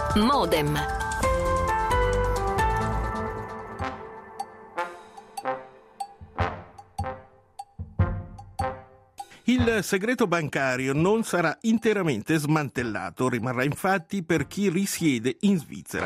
Modem. Il segreto bancario non sarà interamente smantellato, rimarrà infatti per chi risiede in Svizzera.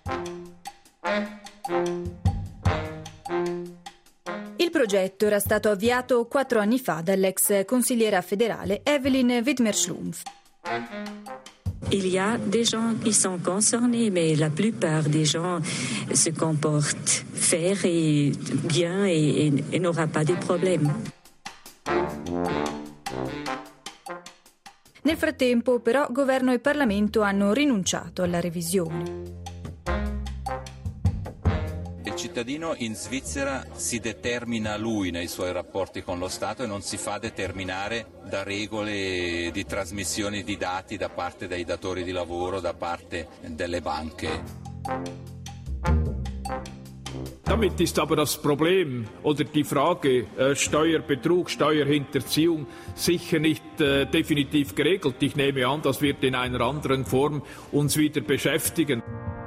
Il progetto era stato avviato 4 anni fa dall'ex consigliera federale Evelyn Widmer-Schlumpf. Il y a des gens qui sont concernés, mais la plupart des gens se comportent fair et bien et n'aura pas de problème. Nel frattempo, però, governo e Parlamento hanno rinunciato alla revisione. Il cittadino in Svizzera si determina lui nei suoi rapporti con lo Stato e non si fa determinare da regole di trasmissione di dati da parte dei datori di lavoro, da parte delle banche. Damit ist aber das Problem oder die Frage Steuerbetrug, Steuerhinterziehung sicher nicht definitiv geregelt. Ich nehme an, das wird in einer anderen Form uns wieder beschäftigen.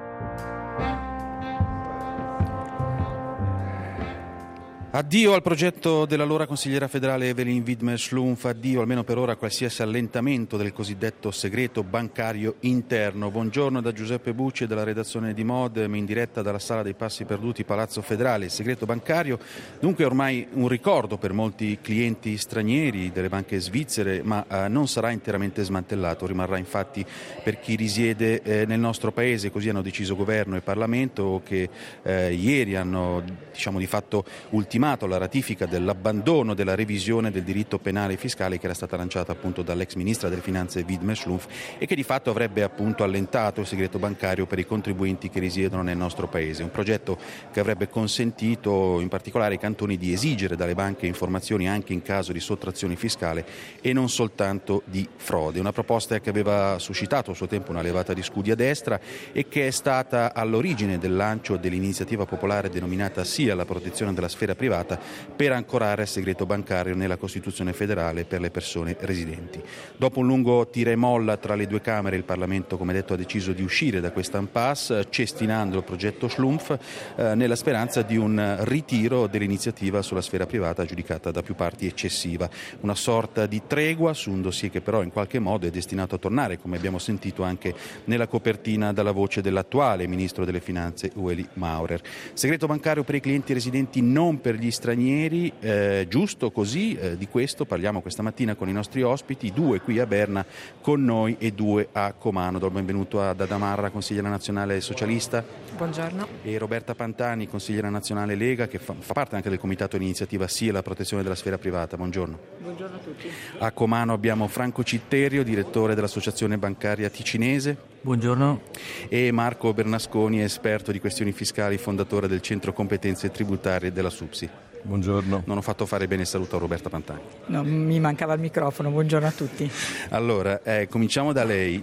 Addio al progetto dell'allora consigliera federale Evelyn Widmer-Schlumpf, addio almeno per ora a qualsiasi allentamento del cosiddetto segreto bancario interno. Buongiorno da Giuseppe Bucci e dalla redazione di Modem, in diretta dalla Sala dei Passi Perduti, Palazzo Federale. Il segreto bancario dunque ormai un ricordo per molti clienti stranieri delle banche svizzere, ma non sarà interamente smantellato, rimarrà infatti per chi risiede nel nostro paese. Così hanno deciso governo e Parlamento, che ieri hanno di fatto ultimato la ratifica dell'abbandono della revisione del diritto penale e fiscale che era stata lanciata appunto dall'ex ministra delle finanze Widmer-Schlumpf e che di fatto avrebbe appunto allentato il segreto bancario per i contribuenti che risiedono nel nostro paese. Un progetto che avrebbe consentito in particolare ai cantoni di esigere dalle banche informazioni anche in caso di sottrazione fiscale e non soltanto di frode. Una proposta che aveva suscitato a suo tempo una levata di scudi a destra e che è stata all'origine del lancio dell'iniziativa popolare denominata Sì alla protezione della sfera privata per ancorare il segreto bancario nella Costituzione federale per le persone residenti. Dopo un lungo tira e molla tra le due Camere, il Parlamento, come detto, ha deciso di uscire da questa impasse, cestinando il progetto Schlumpf nella speranza di un ritiro dell'iniziativa sulla sfera privata giudicata da più parti eccessiva. Una sorta di tregua su un dossier che però in qualche modo è destinato a tornare, come abbiamo sentito anche nella copertina dalla voce dell'attuale Ministro delle Finanze Ueli Maurer. Segreto bancario per i clienti residenti, non per gli stranieri, giusto così, di questo parliamo questa mattina con i nostri ospiti, 2 qui a Berna con noi e 2 a Comano. Do il benvenuto ad Adamarra, consigliera nazionale socialista. Buongiorno. E Roberta Pantani, consigliera nazionale Lega, che fa parte anche del comitato di iniziativa Sì alla protezione della sfera privata. Buongiorno. Buongiorno a tutti. A Comano abbiamo Franco Citterio, direttore dell'Associazione Bancaria Ticinese. Buongiorno. E Marco Bernasconi, esperto di questioni fiscali, fondatore del Centro Competenze Tributarie della SUPSI. Buongiorno. Non ho fatto fare bene il saluto a Roberta Pantani. No, mi mancava il microfono. Buongiorno a tutti. Allora, cominciamo da lei.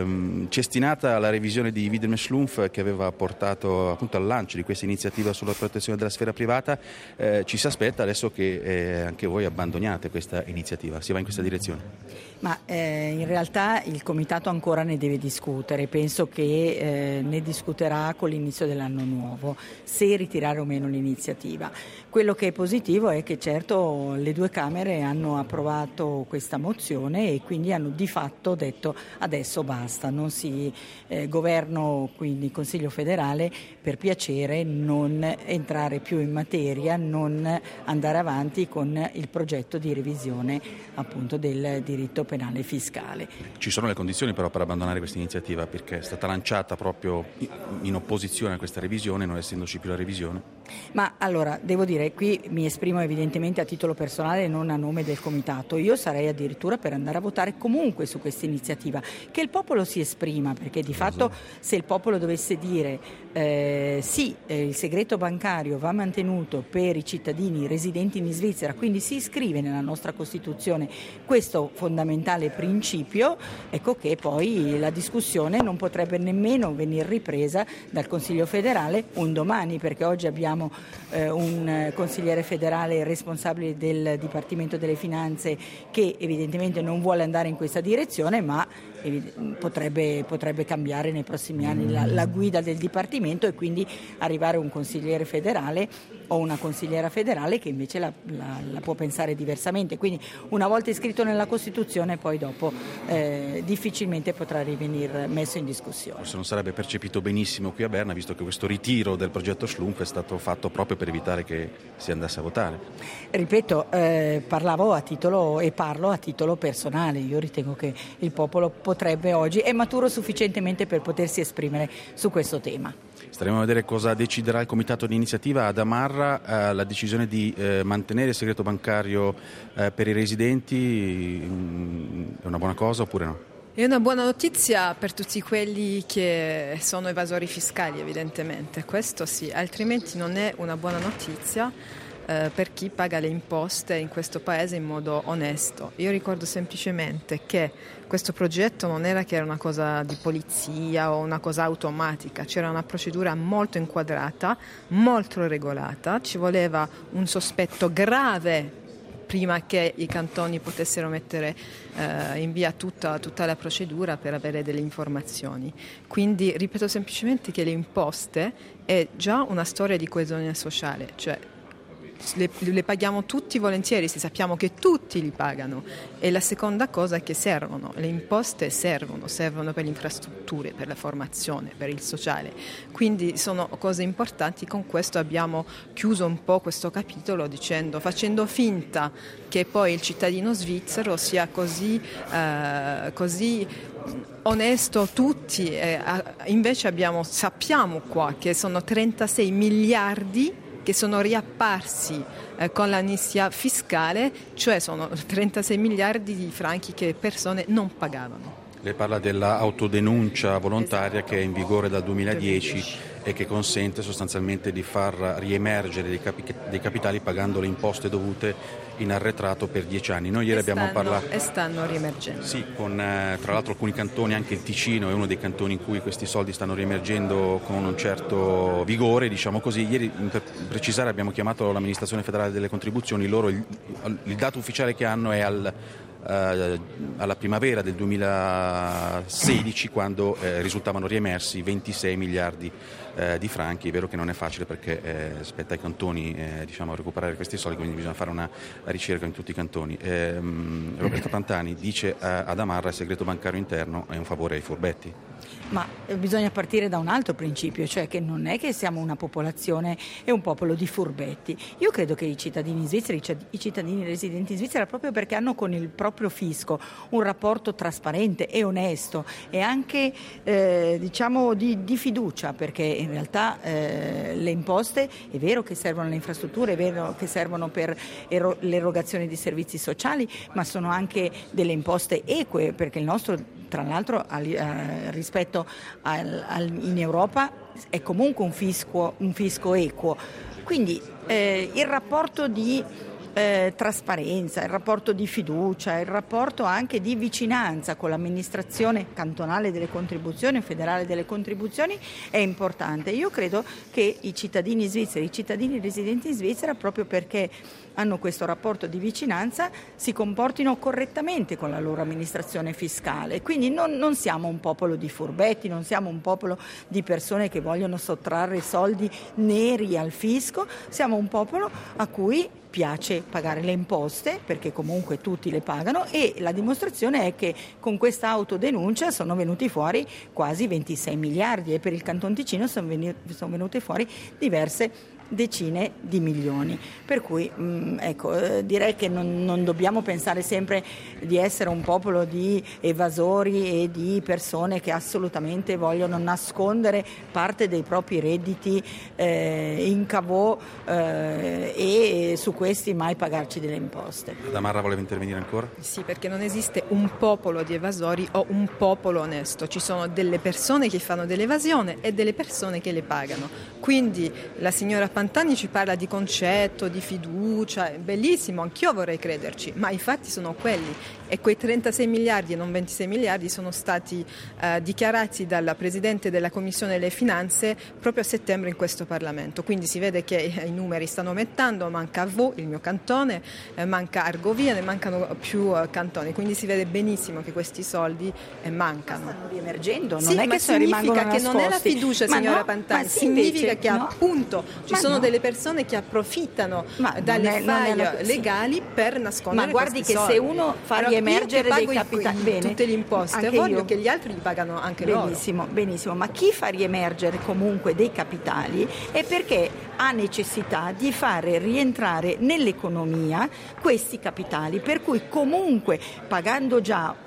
Cestinata la revisione di Widmer-Schlumpf che aveva portato appunto al lancio di questa iniziativa sulla protezione della sfera privata, ci si aspetta adesso che anche voi abbandoniate questa iniziativa. Si va in questa direzione? Ma in realtà il Comitato ancora ne deve discutere. Penso che ne discuterà con l'inizio dell'anno nuovo, se ritirare o meno l'iniziativa. Quello che è positivo è che certo le due Camere hanno approvato questa mozione e quindi hanno di fatto detto adesso basta, non si governo, quindi Consiglio federale, per piacere non entrare più in materia, non andare avanti con il progetto di revisione appunto del diritto penale fiscale. Ci sono le condizioni però per abbandonare questa iniziativa, perché è stata lanciata proprio in opposizione a questa revisione, non essendoci più la revisione? Ma allora, devo dire, qui mi esprimo evidentemente a titolo personale e non a nome del Comitato. Io sarei addirittura per andare a votare comunque su questa iniziativa, che il popolo si esprima, perché di fatto se il popolo dovesse dire sì, il segreto bancario va mantenuto per i cittadini residenti in Svizzera, quindi si iscrive nella nostra Costituzione questo fondamentale principio, ecco che poi la discussione non potrebbe nemmeno venire ripresa dal Consiglio federale un domani, perché oggi abbiamo un consigliere federale responsabile del Dipartimento delle Finanze che evidentemente non vuole andare in questa direzione, ma potrebbe cambiare nei prossimi anni la guida del Dipartimento e quindi arrivare un consigliere federale o una consigliera federale che invece la può pensare diversamente. Quindi una volta iscritto nella Costituzione poi dopo difficilmente potrà rivenire messo in discussione. Forse non sarebbe percepito benissimo qui a Berna, visto che questo ritiro del progetto Schlumpf è stato fatto proprio per evitare che si andasse a votare. Ripeto, parlo a titolo personale. Io ritengo che il popolo potrebbe oggi, è maturo sufficientemente per potersi esprimere su questo tema. Staremo a vedere cosa deciderà il comitato di iniziativa ad Amarra. La decisione di mantenere il segreto bancario per i residenti è una buona cosa oppure no? È una buona notizia per tutti quelli che sono evasori fiscali, evidentemente, questo sì, altrimenti non è una buona notizia per chi paga le imposte in questo paese in modo onesto. Io ricordo semplicemente che questo progetto non era che era una cosa di polizia o una cosa automatica, c'era una procedura molto inquadrata, molto regolata, ci voleva un sospetto grave prima che i cantoni potessero mettere in via tutta la procedura per avere delle informazioni. Quindi ripeto semplicemente che le imposte è già una storia di coesione sociale, cioè le paghiamo tutti volentieri se sappiamo che tutti li pagano. E la seconda cosa è che le imposte servono per le infrastrutture, per la formazione, per il sociale, quindi sono cose importanti. Con questo abbiamo chiuso un po' questo capitolo facendo finta che poi il cittadino svizzero sia così onesto tutti, invece sappiamo qua che sono 36 miliardi che sono riapparsi con l'amnistia fiscale, cioè sono 36 miliardi di franchi che persone non pagavano. Lei parla dell'autodenuncia volontaria che è in vigore dal 2010 e che consente sostanzialmente di far riemergere dei capitali pagando le imposte dovute in arretrato per 10 anni. Noi ieri abbiamo parlato... E stanno riemergendo. Sì, con tra l'altro alcuni cantoni, anche il Ticino è uno dei cantoni in cui questi soldi stanno riemergendo con un certo vigore, diciamo così. Ieri, per precisare, abbiamo chiamato l'amministrazione federale delle contribuzioni. Loro il dato ufficiale che hanno è alla primavera del 2016, quando risultavano riemersi 26 miliardi di franchi. È vero che non è facile perché spetta ai cantoni recuperare questi soldi, quindi bisogna fare una ricerca in tutti i cantoni. Roberto Pantani dice ad Amarra il segreto bancario interno è un favore ai furbetti. Ma bisogna partire da un altro principio, cioè che non è che siamo una popolazione e un popolo di furbetti. Io credo che i cittadini svizzeri, i cittadini residenti in Svizzera, proprio perché hanno con il proprio fisco un rapporto trasparente e onesto e anche di fiducia, perché in realtà le imposte è vero che servono alle infrastrutture, è vero che servono per l'erogazione di servizi sociali, ma sono anche delle imposte eque, perché il nostro, tra l'altro, rispetto in Europa è comunque un fisco equo. Quindi il rapporto di trasparenza, il rapporto di fiducia, il rapporto anche di vicinanza con l'amministrazione cantonale delle contribuzioni, federale delle contribuzioni è importante. Io credo che i cittadini svizzeri, i cittadini residenti in Svizzera, proprio perché hanno questo rapporto di vicinanza, si comportino correttamente con la loro amministrazione fiscale. Quindi non siamo un popolo di furbetti, non siamo un popolo di persone che vogliono sottrarre soldi neri al fisco, siamo un popolo a cui piace pagare le imposte, perché comunque tutti le pagano, e la dimostrazione è che con questa autodenuncia sono venuti fuori quasi 26 miliardi e per il Canton Ticino sono venute fuori diverse decine di milioni. Per cui direi che non dobbiamo pensare sempre di essere un popolo di evasori e di persone che assolutamente vogliono nascondere parte dei propri redditi in cavò e su questi mai pagarci delle imposte. Damarra voleva intervenire ancora? Sì, perché non esiste un popolo di evasori o un popolo onesto, ci sono delle persone che fanno dell'evasione e delle persone che le pagano. Quindi la signora Pantani ci parla di concetto, di fiducia, è bellissimo, anch'io vorrei crederci, ma i fatti sono quelli, e quei 36 miliardi e non 26 miliardi sono stati dichiarati dal Presidente della Commissione delle Finanze proprio a settembre in questo Parlamento, quindi si vede che i numeri stanno aumentando, manca Vo, il mio cantone, manca Argovia, ne mancano più cantoni, quindi si vede benissimo che questi soldi mancano. Stanno riemergendo, non sì, è che significa che non è la fiducia, signora no, Pantani, sì, significa invece, che no. appunto ci sono delle persone che approfittano dalle faille legali per nascondere. Ma guardi che soldi. se uno fa riemergere dei capitali, tutte le imposte, voglio che gli altri li pagano anche benissimo, loro. Benissimo, ma chi fa riemergere comunque dei capitali è perché ha necessità di fare rientrare nell'economia questi capitali, per cui comunque pagando già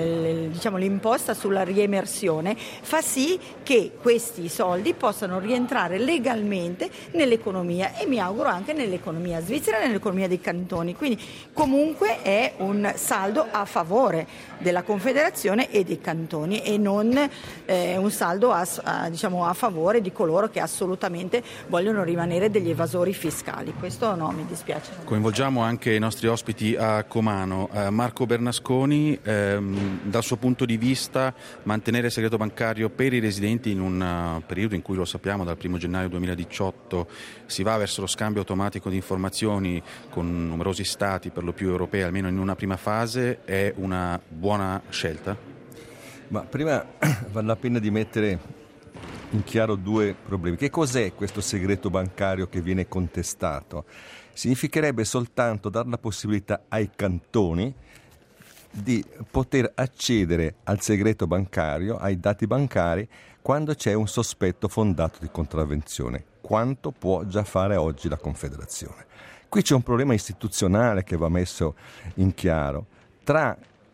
l'imposta sulla riemersione fa sì che questi soldi possano rientrare legalmente nell'economia, e mi auguro anche nell'economia svizzera e nell'economia dei cantoni, quindi comunque è un saldo a favore della Confederazione e dei cantoni, e non un saldo a favore di coloro che assolutamente vogliono rimanere degli evasori fiscali. Questo no, mi dispiace. Coinvolgiamo anche i nostri ospiti a Comano. Marco Bernasconi, dal suo punto di vista mantenere il segreto bancario per i residenti in un periodo in cui, lo sappiamo, dal 1 gennaio 2018 si va verso lo scambio automatico di informazioni con numerosi stati, per lo più europei, almeno in una prima fase, è una buona scelta? Ma prima vale la pena di mettere in chiaro due problemi. Che cos'è questo segreto bancario che viene contestato? Significherebbe soltanto dare la possibilità ai cantoni di poter accedere al segreto bancario, ai dati bancari, quando c'è un sospetto fondato di contravvenzione, quanto può già fare oggi la Confederazione. Qui c'è un problema istituzionale che va messo in chiaro tra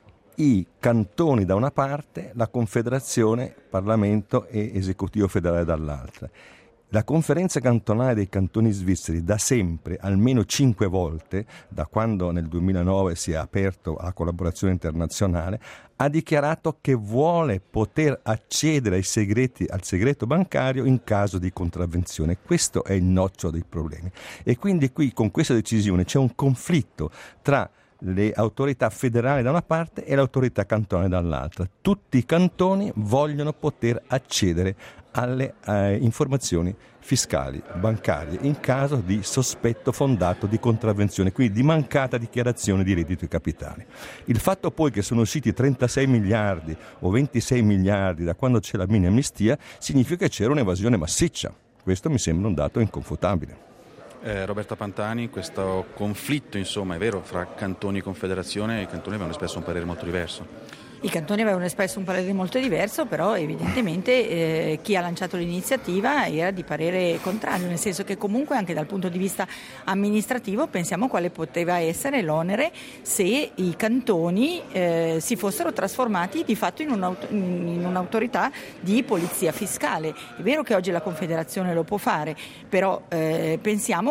i cantoni da una parte, la Confederazione, Parlamento e Esecutivo federale dall'altra. La conferenza cantonale dei cantoni svizzeri da sempre, almeno 5 volte, da quando nel 2009 si è aperto alla collaborazione internazionale, ha dichiarato che vuole poter accedere al segreto bancario in caso di contravvenzione. Questo è il nocciolo dei problemi. E quindi qui con questa decisione c'è un conflitto tra le autorità federali da una parte e l'autorità cantonale dall'altra. Tutti i cantoni vogliono poter accedere alle informazioni fiscali, bancarie, in caso di sospetto fondato di contravvenzione, quindi di mancata dichiarazione di reddito e capitali. Il fatto poi che sono usciti 36 miliardi o 26 miliardi da quando c'è la mini amnistia significa che c'era un'evasione massiccia. Questo mi sembra un dato inconfutabile. Roberta Pantani, questo conflitto, insomma, è vero, fra cantoni e confederazione, i cantoni avevano espresso un parere molto diverso. I cantoni avevano espresso un parere molto diverso, però evidentemente chi ha lanciato l'iniziativa era di parere contrario, nel senso che comunque anche dal punto di vista amministrativo pensiamo quale poteva essere l'onere se i cantoni si fossero trasformati di fatto in un'autorità di polizia fiscale. È vero che oggi la Confederazione lo può fare, però pensiamo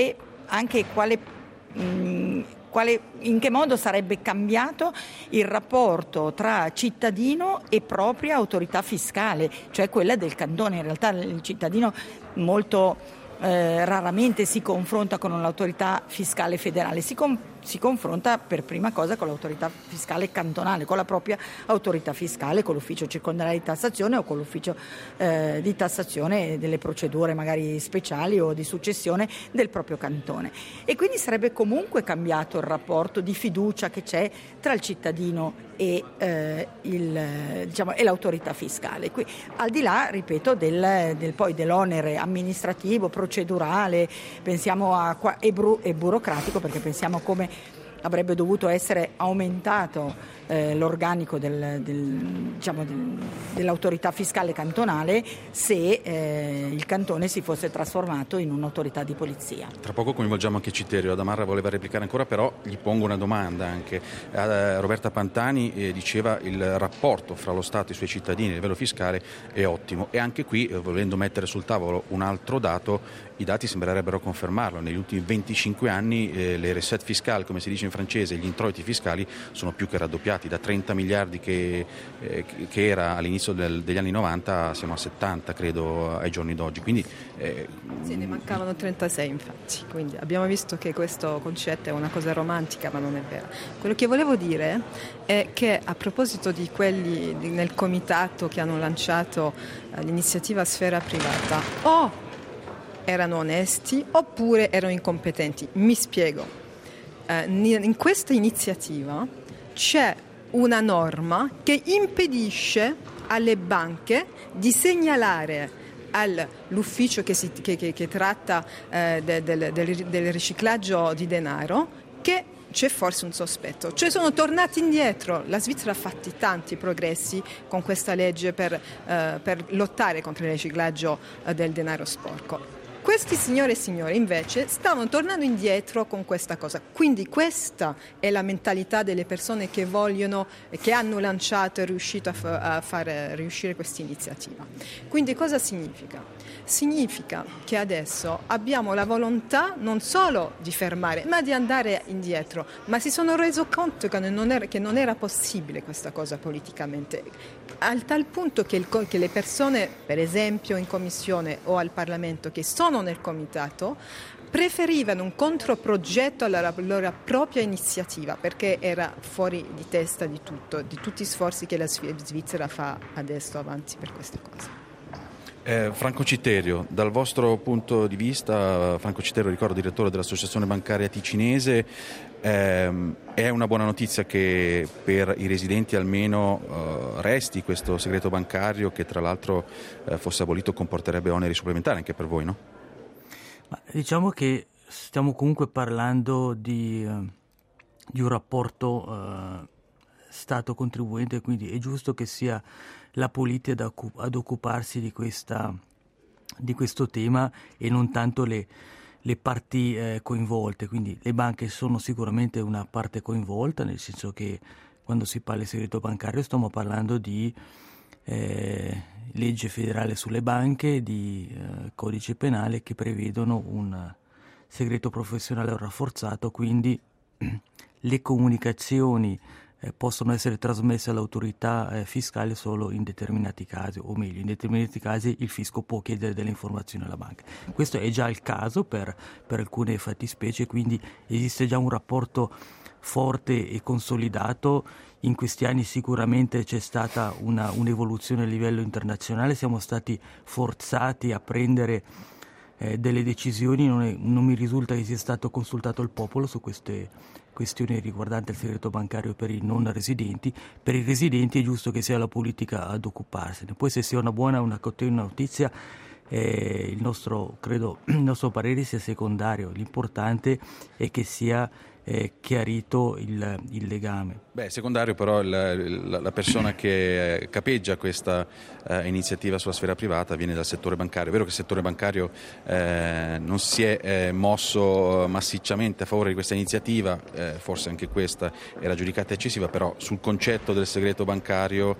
in che modo sarebbe cambiato il rapporto tra cittadino e propria autorità fiscale, cioè quella del cantone. In realtà il cittadino molto raramente si confronta con l'autorità fiscale federale, si confronta per prima cosa con l'autorità fiscale cantonale, con la propria autorità fiscale, con l'ufficio circondariale di tassazione o con l'ufficio di tassazione delle procedure magari speciali o di successione del proprio cantone. E quindi sarebbe comunque cambiato il rapporto di fiducia che c'è tra il cittadino e l'autorità fiscale. Qui, al di là, ripeto, poi dell'onere amministrativo, procedurale, pensiamo e burocratico, perché pensiamo come avrebbe dovuto essere aumentato l'organico dell'autorità fiscale cantonale se il cantone si fosse trasformato in un'autorità di polizia. Tra poco coinvolgiamo anche Citerio. Damarra voleva replicare ancora, però gli pongo una domanda anche. Roberta Pantani diceva il rapporto fra lo Stato e i suoi cittadini a livello fiscale è ottimo, e anche qui, volendo mettere sul tavolo un altro dato, i dati sembrerebbero confermarlo. Negli ultimi 25 anni le recette fiscali, come si dice in francese, gli introiti fiscali sono più che raddoppiati, da 30 miliardi che era all'inizio degli anni 90 siamo a 70 credo ai giorni d'oggi, quindi sì, ne mancavano 36 infatti, quindi abbiamo visto che questo concetto è una cosa romantica, ma non è vero. Quello che volevo dire è che a proposito di quelli nel comitato che hanno lanciato l'iniziativa Sfera Privata, o erano onesti oppure erano incompetenti. Mi spiego. In questa iniziativa c'è una norma che impedisce alle banche di segnalare all'ufficio che tratta del riciclaggio di denaro che c'è forse un sospetto. Cioè sono tornati indietro. La Svizzera ha fatto tanti progressi con questa legge per lottare contro il riciclaggio del denaro sporco. Questi signore e signore invece stavano tornando indietro con questa cosa. Quindi questa è la mentalità delle persone che vogliono e che hanno lanciato e riuscito a fare riuscire questa iniziativa. Quindi cosa significa? Significa che adesso abbiamo la volontà non solo di fermare, ma di andare indietro. Ma si sono reso conto che non era possibile questa cosa politicamente, al tal punto che le persone, per esempio in commissione o al Parlamento, che sono nel comitato, preferivano un controprogetto alla loro propria iniziativa, perché era fuori di testa di tutti gli sforzi che la Svizzera fa adesso avanti per questa cosa. Franco Citterio, dal vostro punto di vista, Franco Citterio, ricordo direttore dell'Associazione Bancaria Ticinese, è una buona notizia che per i residenti almeno resti questo segreto bancario, che tra l'altro fosse abolito comporterebbe oneri supplementari anche per voi, no? Ma diciamo che stiamo comunque parlando di un rapporto Stato-contribuente, quindi è giusto che sia la politica ad occuparsi di questo tema e non tanto le parti coinvolte. Quindi le banche sono sicuramente una parte coinvolta, nel senso che quando si parla di segreto bancario stiamo parlando di legge federale sulle banche, di codice penale che prevedono un segreto professionale rafforzato, quindi le comunicazioni possono essere trasmesse all'autorità fiscale solo in determinati casi, o meglio, in determinati casi il fisco può chiedere delle informazioni alla banca. Questo è già il caso per alcune fattispecie, quindi esiste già un rapporto forte e consolidato. In questi anni sicuramente c'è stata un'evoluzione a livello internazionale, siamo stati forzati a prendere delle decisioni, non mi risulta che sia stato consultato il popolo su queste questioni riguardanti il segreto bancario per i non residenti. Per i residenti è giusto che sia la politica ad occuparsene. Poi se sia una buona o una cattiva notizia, il nostro parere sia secondario. L'importante è che sia chiarito il legame. Secondario però la persona che capeggia questa iniziativa sulla sfera privata viene dal settore bancario. È vero che il settore bancario non si è mosso massicciamente a favore di questa iniziativa, forse anche questa era giudicata eccessiva, però sul concetto del segreto bancario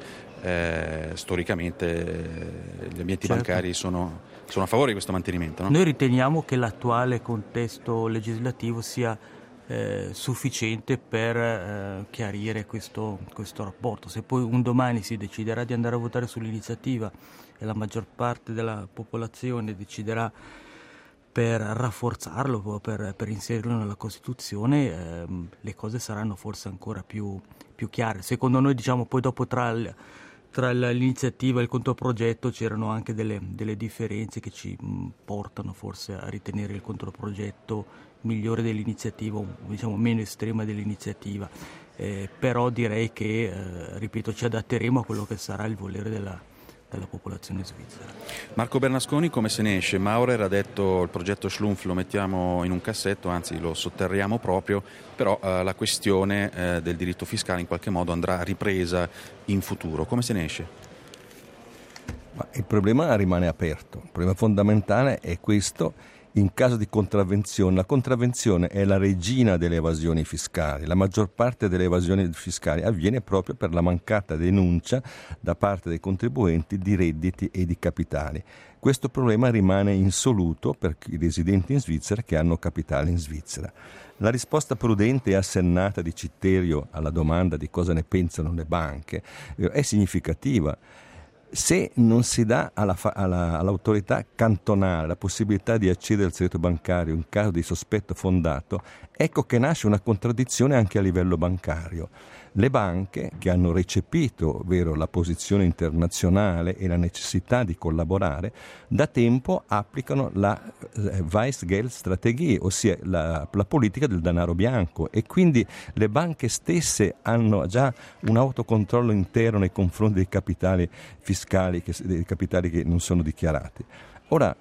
storicamente gli ambienti bancari sono a favore di questo mantenimento, no? Noi riteniamo che l'attuale contesto legislativo sia sufficiente per chiarire questo rapporto. Se poi un domani si deciderà di andare a votare sull'iniziativa e la maggior parte della popolazione deciderà per rafforzarlo, per inserirlo nella Costituzione, le cose saranno forse ancora più chiare. Secondo noi, diciamo, poi dopo tra l'iniziativa e il controprogetto c'erano anche delle differenze che ci portano forse a ritenere il controprogetto migliore dell'iniziativa, diciamo meno estrema dell'iniziativa, però direi che, ripeto, ci adatteremo a quello che sarà il volere della popolazione svizzera. Marco Bernasconi, come se ne esce? Maurer ha detto il progetto Schlumpf lo mettiamo in un cassetto, anzi lo sotterriamo proprio, però la questione del diritto fiscale in qualche modo andrà ripresa in futuro. Come se ne esce? Ma il problema rimane aperto. Il problema fondamentale è questo, in caso di contravvenzione. La contravvenzione è la regina delle evasioni fiscali. La maggior parte delle evasioni fiscali avviene proprio per la mancata denuncia da parte dei contribuenti di redditi e di capitali. Questo problema rimane insoluto per i residenti in Svizzera che hanno capitali in Svizzera. La risposta prudente e assennata di Citterio alla domanda di cosa ne pensano le banche è significativa. Se non si dà all'autorità cantonale la possibilità di accedere al segreto bancario in caso di sospetto fondato, ecco che nasce una contraddizione anche a livello bancario. Le banche, che hanno recepito, la posizione internazionale e la necessità di collaborare, da tempo applicano la Weißgeldstrategie, ossia la politica del denaro bianco, e quindi le banche stesse hanno già un autocontrollo interno nei confronti dei capitali fiscali, dei capitali che non sono dichiarati. Ora,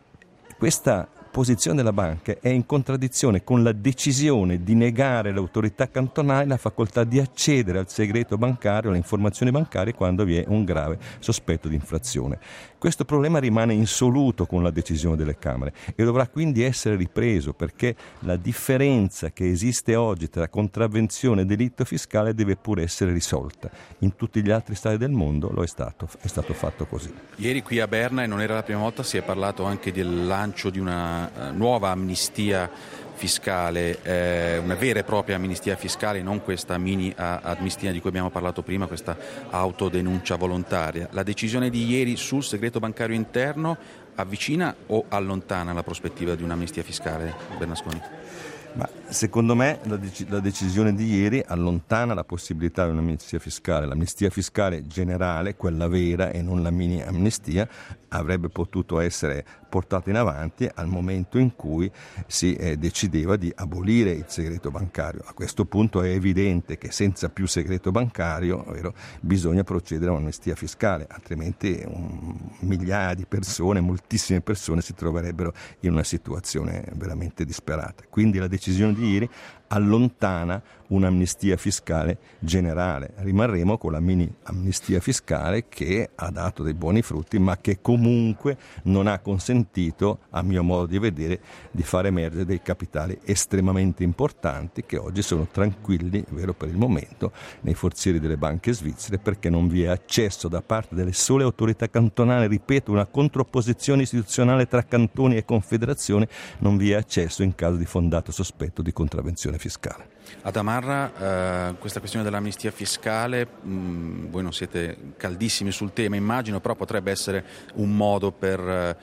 questa posizione della banca è in contraddizione con la decisione di negare alle autorità cantonali la facoltà di accedere al segreto bancario, alle informazioni bancarie, quando vi è un grave sospetto di infrazione. Questo problema rimane insoluto con la decisione delle Camere e dovrà quindi essere ripreso, perché la differenza che esiste oggi tra contravvenzione e delitto fiscale deve pure essere risolta. In tutti gli altri stati del mondo è stato fatto così. Ieri qui a Berna, e non era la prima volta, si è parlato anche del lancio di una nuova amnistia fiscale, una vera e propria amnistia fiscale, non questa mini amnistia di cui abbiamo parlato prima, questa autodenuncia volontaria. La decisione di ieri sul segreto bancario interno avvicina o allontana la prospettiva di un'amnistia fiscale, Bernasconi? Ma secondo me la decisione di ieri allontana la possibilità di un'amnistia fiscale. L'amnistia fiscale generale, quella vera e non la mini amnistia, avrebbe potuto essere portata in avanti al momento in cui si decideva di abolire il segreto bancario. A questo punto è evidente che senza più segreto bancario, bisogna procedere a un'amnistia fiscale, altrimenti migliaia di persone, moltissime persone si troverebbero in una situazione veramente disperata. Quindi la decisione di ieri allontana un'amnistia fiscale generale. Rimarremo con la mini amnistia fiscale, che ha dato dei buoni frutti, ma che comunque non ha consentito, a mio modo di vedere, di far emergere dei capitali estremamente importanti che oggi sono tranquilli, per il momento, nei forzieri delle banche svizzere, perché non vi è accesso da parte delle sole autorità cantonali, ripeto, una contrapposizione istituzionale tra cantoni e confederazioni, non vi è accesso in caso di fondato sospetto di contravvenzione fiscale. Ad Amarra, questa questione dell'amnistia fiscale, voi non siete caldissimi sul tema, immagino, però potrebbe essere un modo per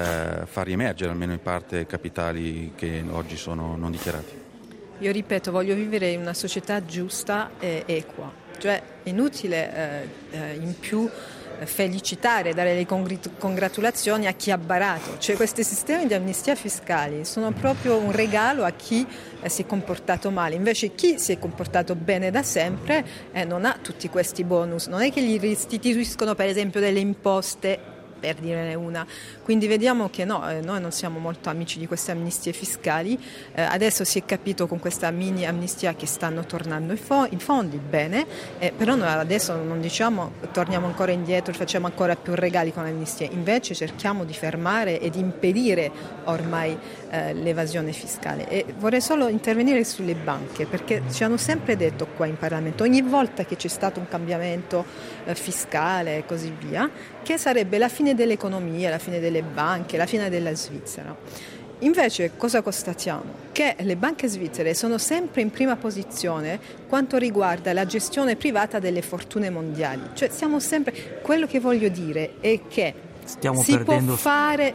far riemergere almeno in parte capitali che oggi sono non dichiarati. Io ripeto, voglio vivere in una società giusta e equa, cioè è inutile in più felicitare, dare le congratulazioni a chi ha barato. Cioè, questi sistemi di amnistia fiscali sono proprio un regalo a chi si è comportato male. Invece chi si è comportato bene da sempre non ha tutti questi bonus. Non è che gli restituiscono per esempio delle imposte, per dirne una. Quindi vediamo che noi non siamo molto amici di queste amnistie fiscali. Adesso si è capito con questa mini amnistia che stanno tornando i fondi, bene, però noi adesso non diciamo torniamo ancora indietro, facciamo ancora più regali con l'amnistia, invece cerchiamo di fermare e di impedire ormai l'evasione fiscale. E vorrei solo intervenire sulle banche, perché ci hanno sempre detto qua in Parlamento, ogni volta che c'è stato un cambiamento fiscale e così via, che sarebbe la fine dell'economia, la fine delle banche, la fine della Svizzera. Invece cosa constatiamo? Che le banche svizzere sono sempre in prima posizione quanto riguarda la gestione privata delle fortune mondiali. Cioè siamo sempre, quello che voglio dire è che stiamo si può fare,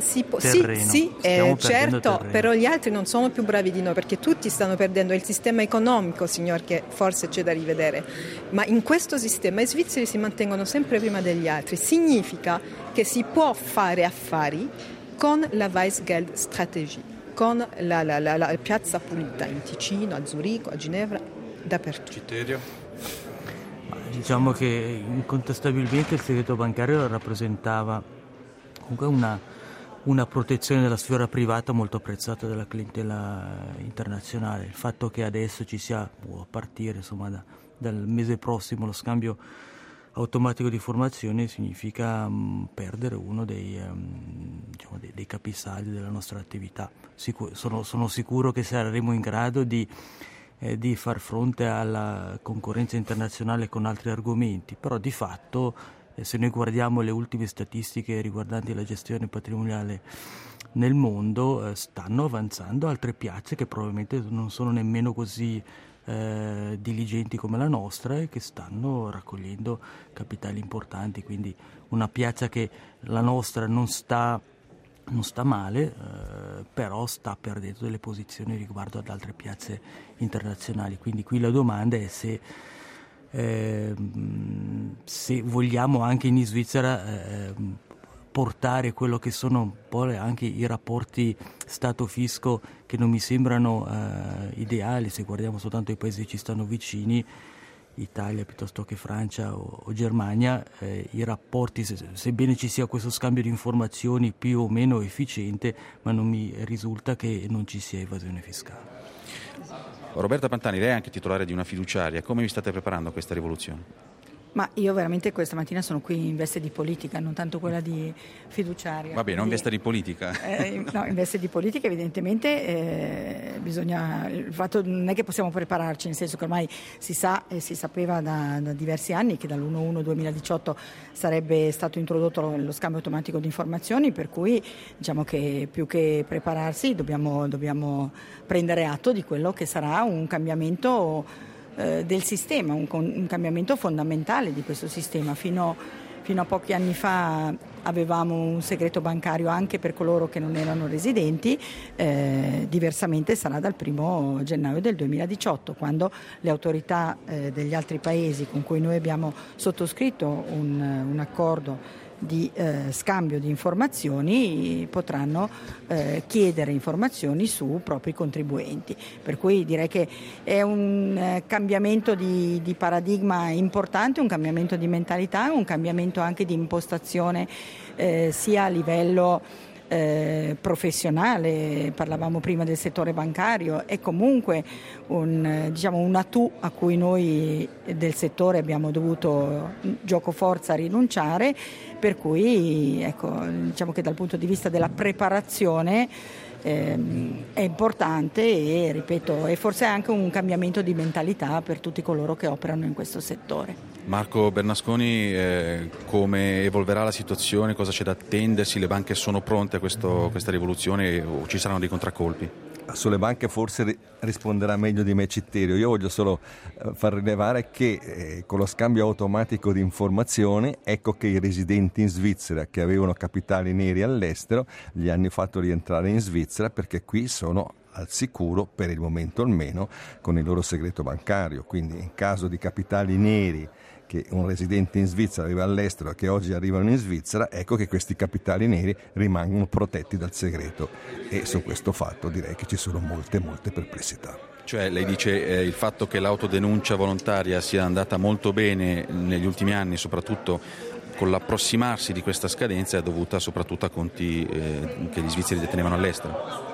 terreno. Certo, però gli altri non sono più bravi di noi, perché tutti stanno perdendo il sistema economico, signor, che forse c'è da rivedere, ma in questo sistema i svizzeri si mantengono sempre prima degli altri. Significa che si può fare affari con la Weißgeldstrategie, con la piazza pulita in Ticino, a Zurigo, a Ginevra, dappertutto. Citterio? Diciamo che incontestabilmente il segreto bancario rappresentava comunque una protezione della sfera privata molto apprezzata dalla clientela internazionale. Il fatto che adesso ci sia, a partire dal mese prossimo, lo scambio automatico di informazioni significa perdere uno dei dei capisaldi della nostra attività. Sono sicuro che saremo in grado di far fronte alla concorrenza internazionale con altri argomenti, però di fatto se noi guardiamo le ultime statistiche riguardanti la gestione patrimoniale nel mondo, stanno avanzando altre piazze che probabilmente non sono nemmeno così diligenti come la nostra e che stanno raccogliendo capitali importanti, quindi una piazza che la nostra non sta male, però sta perdendo delle posizioni riguardo ad altre piazze internazionali. Quindi qui la domanda è se vogliamo anche in Svizzera portare quello che sono poi anche i rapporti Stato-fisco, che non mi sembrano ideali se guardiamo soltanto i paesi che ci stanno vicini, Italia piuttosto che Francia o Germania. I rapporti, sebbene ci sia questo scambio di informazioni più o meno efficiente, ma non mi risulta che non ci sia evasione fiscale. Roberta Pantani, lei è anche titolare di una fiduciaria, come vi state preparando a questa rivoluzione? Ma io veramente questa mattina sono qui in veste di politica, non tanto quella di fiduciaria. Va bene, non in veste di politica. No, in veste di politica evidentemente bisogna, il fatto non è che possiamo prepararci, nel senso che ormai si sa e si sapeva da diversi anni che dall'1/1/2018 sarebbe stato introdotto lo scambio automatico di informazioni, per cui diciamo che più che prepararsi dobbiamo prendere atto di quello che sarà un cambiamento del sistema, un cambiamento fondamentale di questo sistema. Fino a pochi anni fa avevamo un segreto bancario anche per coloro che non erano residenti, diversamente sarà dal 1 gennaio del 2018, quando le autorità degli altri paesi con cui noi abbiamo sottoscritto un accordo di scambio di informazioni potranno chiedere informazioni su propri contribuenti. Per cui direi che è un cambiamento di paradigma importante, un cambiamento di mentalità, un cambiamento anche di impostazione sia a livello professionale. Parlavamo prima del settore bancario, è comunque un attu a cui noi del settore abbiamo dovuto giocoforza rinunciare, per cui diciamo che dal punto di vista della preparazione è importante e, ripeto, è forse anche un cambiamento di mentalità per tutti coloro che operano in questo settore. Marco Bernasconi, come evolverà la situazione? Cosa c'è da attendersi? Le banche sono pronte a questa rivoluzione o ci saranno dei contraccolpi? Sulle banche forse risponderà meglio di me Citterio. Io voglio solo far rilevare che con lo scambio automatico di informazioni, ecco che i residenti in Svizzera che avevano capitali neri all'estero li hanno fatto rientrare in Svizzera, perché qui sono al sicuro, per il momento almeno, con il loro segreto bancario. Quindi in caso di capitali neri che un residente in Svizzera aveva all'estero e che oggi arrivano in Svizzera, ecco che questi capitali neri rimangono protetti dal segreto, e su questo fatto direi che ci sono molte perplessità. Cioè lei dice il fatto che l'autodenuncia volontaria sia andata molto bene negli ultimi anni, soprattutto con l'approssimarsi di questa scadenza, è dovuta soprattutto a conti che gli svizzeri detenevano all'estero?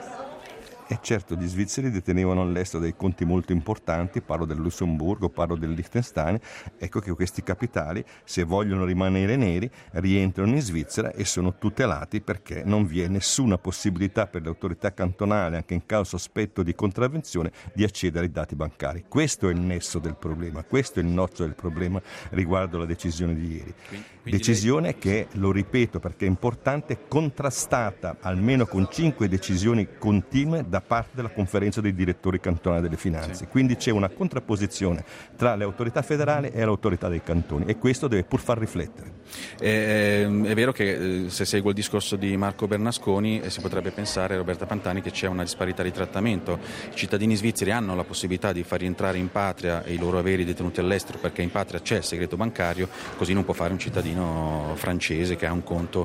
E certo, gli svizzeri detenevano all'estero dei conti molto importanti, parlo del Lussemburgo, parlo del Liechtenstein. Ecco che questi capitali, se vogliono rimanere neri, rientrano in Svizzera e sono tutelati, perché non vi è nessuna possibilità per le autorità cantonali, anche in caso sospetto di contravvenzione, di accedere ai dati bancari. Questo è il nesso del problema, questo è il nocciolo del problema riguardo alla decisione di ieri. Decisione che, lo ripeto perché è importante, contrastata almeno con 5 decisioni continue da parte della conferenza dei direttori cantonali delle finanze. Sì. Quindi c'è una contrapposizione tra le autorità federali e l'autorità dei cantoni, e questo deve pur far riflettere. È vero che se seguo il discorso di Marco Bernasconi si potrebbe pensare, Roberta Pantani, che c'è una disparità di trattamento. I cittadini svizzeri hanno la possibilità di far rientrare in patria i loro averi detenuti all'estero, perché in patria c'è il segreto bancario, così non può fare un cittadino francese che ha un conto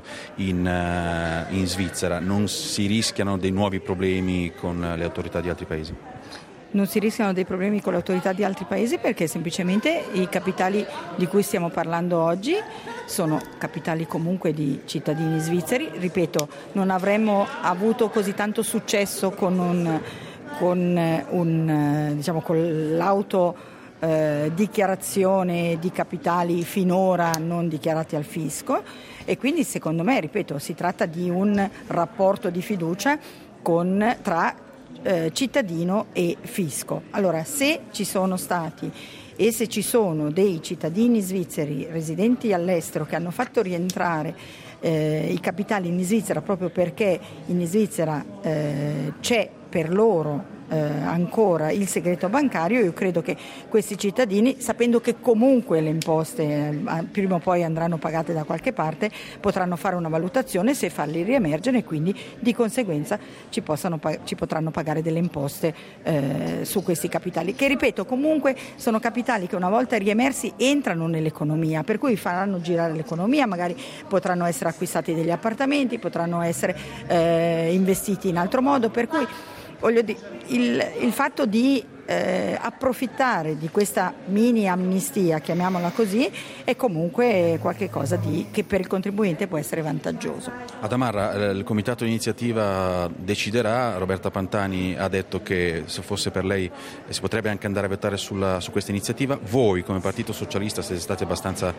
in Svizzera. Non si rischiano dei nuovi problemi con le autorità di altri paesi? Non si rischiano dei problemi con le autorità di altri paesi, perché semplicemente i capitali di cui stiamo parlando oggi sono capitali comunque di cittadini svizzeri. Ripeto, non avremmo avuto così tanto successo con l'auto dichiarazione di capitali finora non dichiarati al fisco, e quindi secondo me, ripeto, si tratta di un rapporto di fiducia tra cittadino e fisco. Allora, se ci sono stati e se ci sono dei cittadini svizzeri residenti all'estero che hanno fatto rientrare i capitali in Svizzera proprio perché in Svizzera c'è per loro ancora il segreto bancario, io credo che questi cittadini, sapendo che comunque le imposte prima o poi andranno pagate da qualche parte, potranno fare una valutazione se farli riemergere e quindi di conseguenza ci potranno pagare delle imposte su questi capitali, che ripeto comunque sono capitali che una volta riemersi entrano nell'economia, per cui faranno girare l'economia, magari potranno essere acquistati degli appartamenti, potranno essere investiti in altro modo, per cui voglio dire, il fatto di approfittare di questa mini amnistia, chiamiamola così, è comunque qualcosa che per il contribuente può essere vantaggioso. Ad Amarra il comitato di iniziativa deciderà. Roberta Pantani ha detto che se fosse per lei si potrebbe anche andare a votare su questa iniziativa. Voi come Partito Socialista siete stati abbastanza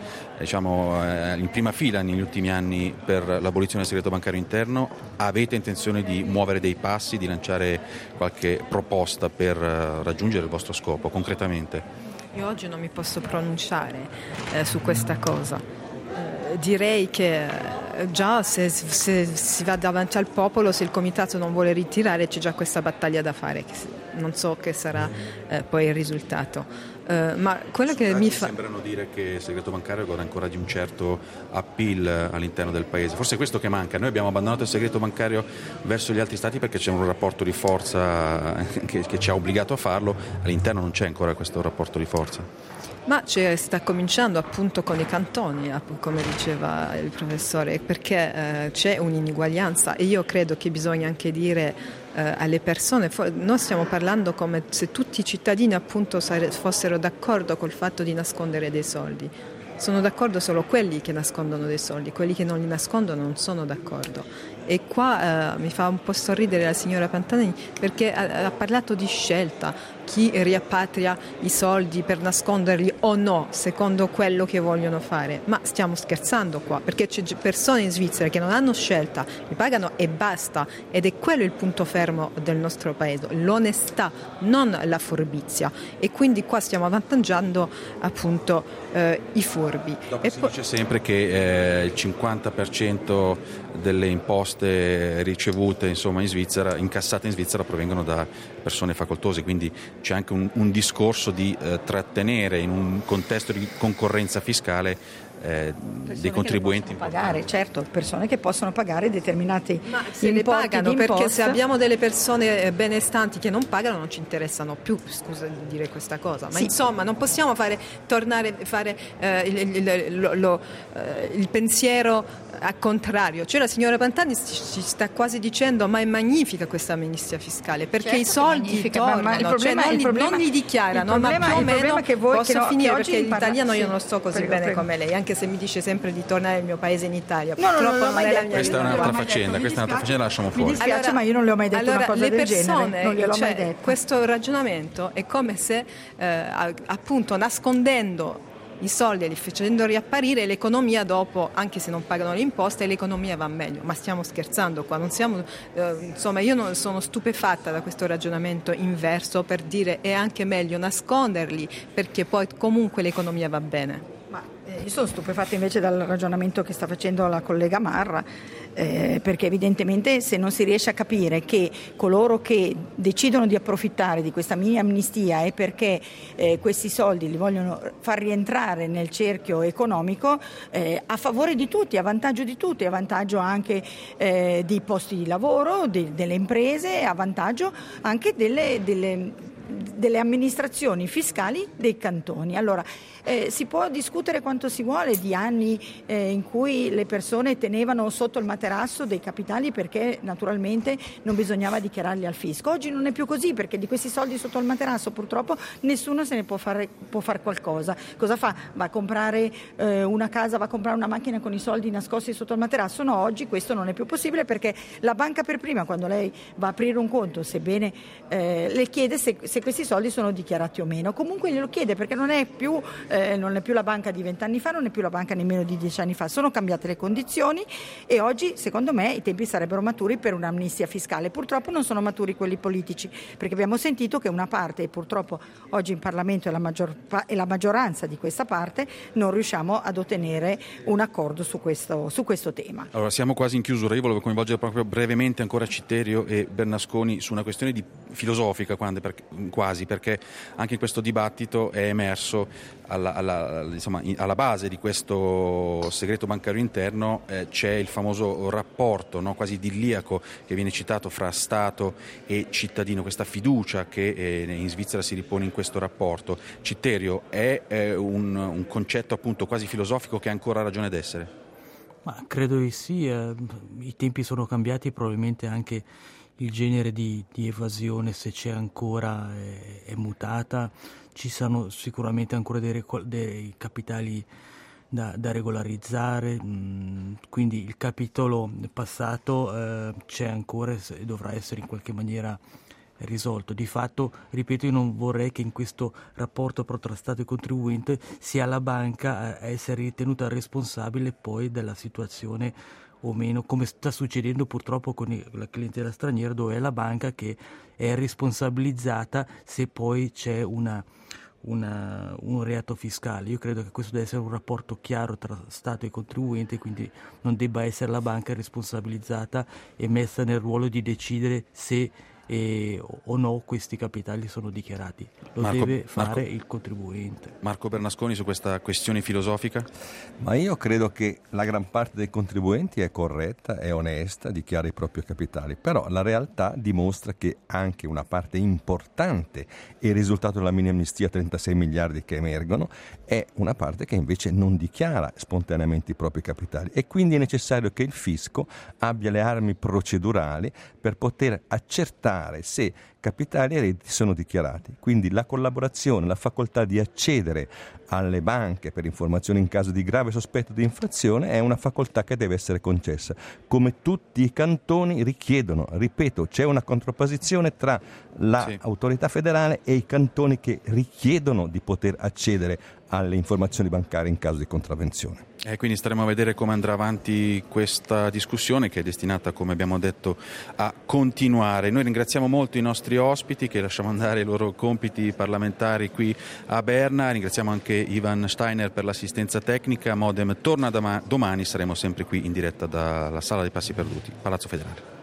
in prima fila negli ultimi anni per l'abolizione del segreto bancario interno. Avete intenzione di muovere dei passi, di lanciare qualche proposta per raggiungere il vostro scopo concretamente? Io oggi non mi posso pronunciare su questa cosa. Direi che già se si va davanti al popolo, se il comitato non vuole ritirare, c'è già questa battaglia da fare. Non so che sarà poi il risultato. Ma quello che mi sembrano dire che il segreto bancario goda ancora di un certo appeal all'interno del paese. Forse è questo che manca. Noi abbiamo abbandonato il segreto bancario verso gli altri stati perché c'è un rapporto di forza che ci ha obbligato a farlo. All'interno non c'è ancora questo rapporto di forza. Ma sta cominciando appunto con i cantoni, come diceva il professore, perché c'è un'ineguaglianza e io credo che bisogna anche dire alle persone, noi stiamo parlando come se tutti i cittadini appunto fossero d'accordo col fatto di nascondere dei soldi. Sono d'accordo solo quelli che nascondono dei soldi, quelli che non li nascondono non sono d'accordo. E qua mi fa un po' sorridere la signora Pantani perché ha parlato di scelta, chi riappatria i soldi per nasconderli o no, secondo quello che vogliono fare. Ma stiamo scherzando qua, perché c'è persone in Svizzera che non hanno scelta, li pagano e basta, ed è quello il punto fermo del nostro paese, l'onestà, non la furbizia. E quindi qua stiamo avvantaggiando appunto i furbi. Dopo si dice sempre che il 50% delle imposte ricevute in Svizzera, incassate in Svizzera, provengono da persone facoltose, quindi c'è anche un discorso di trattenere in un contesto di concorrenza fiscale dei contribuenti pagare, certo, persone che possono pagare determinati ma se le pagano, perché se abbiamo delle persone benestanti che non pagano non ci interessano più, scusa di dire questa cosa, ma sì. Insomma non possiamo fare il pensiero al contrario, cioè la signora Pantani ci sta quasi dicendo ma è magnifica questa amnistia fiscale perché certo, i soldi tornano, ma non li dichiarano, ma più o meno posso finire perché l'italiano io non lo so così bene come lei, anche se mi dice sempre di tornare al mio paese in Italia. Purtroppo non è la mia questa è un'altra faccenda, lasciamo fuori. Mi dispiace, ma io non le ho mai detto una cosa del genere. Non gliel'ho mai detto. Questo ragionamento è come se appunto nascondendo i soldi e li facendo riapparire l'economia dopo, anche se non pagano le imposte, l'economia va meglio. Ma stiamo scherzando qua, non siamo insomma io non sono stupefatta da questo ragionamento inverso per dire è anche meglio nasconderli perché poi comunque l'economia va bene. Io sono stupefatta invece dal ragionamento che sta facendo la collega Marra, perché evidentemente se non si riesce a capire che coloro che decidono di approfittare di questa mini amnistia è perché questi soldi li vogliono far rientrare nel cerchio economico a favore di tutti, a vantaggio di tutti, a vantaggio anche di posti di lavoro, delle imprese, a vantaggio anche delle amministrazioni fiscali dei cantoni. Allora, si può discutere quanto si vuole di anni in cui le persone tenevano sotto il materasso dei capitali perché naturalmente non bisognava dichiararli al fisco. Oggi non è più così perché di questi soldi sotto il materasso purtroppo nessuno se ne può fare qualcosa. Cosa fa? Va a comprare una casa, va a comprare una macchina con i soldi nascosti sotto il materasso? No, oggi questo non è più possibile perché la banca per prima, quando lei va a aprire un conto, sebbene le chiede se questi soldi sono dichiarati o meno. Comunque glielo chiede, perché non è più la banca di 20 anni fa, non è più la banca nemmeno di 10 anni fa, sono cambiate le condizioni e oggi secondo me i tempi sarebbero maturi per un'amnistia fiscale. Purtroppo non sono maturi quelli politici, perché abbiamo sentito che una parte, e purtroppo oggi in Parlamento è la maggioranza di questa parte, non riusciamo ad ottenere un accordo su questo tema. Allora, siamo quasi in chiusura, io volevo coinvolgere proprio brevemente ancora Citterio e Bernasconi su una questione filosofica quasi, perché anche in questo dibattito è emerso alla base di questo segreto bancario interno c'è il famoso rapporto, no, quasi idilliaco, che viene citato fra Stato e cittadino, questa fiducia che in Svizzera si ripone in questo rapporto. Citterio, è un concetto appunto quasi filosofico che ha ancora ragione d'essere? Ma credo di sì, i tempi sono cambiati, probabilmente anche il genere di evasione, se c'è ancora, è mutata. Ci sono sicuramente ancora dei capitali da regolarizzare, quindi il capitolo passato c'è ancora e dovrà essere in qualche maniera risolto. Di fatto, ripeto, io non vorrei che in questo rapporto tra Stato e contribuente sia la banca a essere ritenuta responsabile poi della situazione o meno, come sta succedendo purtroppo con la clientela straniera, dove è la banca che è responsabilizzata se poi c'è un reato fiscale. Io credo che questo deve essere un rapporto chiaro tra Stato e contribuente, quindi non debba essere la banca responsabilizzata e messa nel ruolo di decidere se o no questi capitali sono dichiarati. Deve fare il contribuente. Marco Bernasconi, su questa questione filosofica? Ma io credo che la gran parte dei contribuenti è corretta, è onesta, dichiara i propri capitali, però la realtà dimostra che anche una parte importante, il risultato della mini amnistia, 36 miliardi che emergono, è una parte che invece non dichiara spontaneamente i propri capitali, e quindi è necessario che il fisco abbia le armi procedurali per poter accertare se capitali e redditi sono dichiarati. Quindi la collaborazione, la facoltà di accedere alle banche per informazioni in caso di grave sospetto di infrazione è una facoltà che deve essere concessa, come tutti i cantoni richiedono. Ripeto, c'è una contrapposizione tra l'autorità federale e i cantoni che richiedono di poter accedere alle informazioni bancarie in caso di contravvenzione. Quindi staremo a vedere come andrà avanti questa discussione, che è destinata, come abbiamo detto, a continuare. Noi ringraziamo molto i nostri ospiti che lasciamo andare i loro compiti parlamentari qui a Berna. Ringraziamo anche Ivan Steiner per l'assistenza tecnica. Modem torna domani, saremo sempre qui in diretta dalla Sala dei Passi Perduti, Palazzo Federale.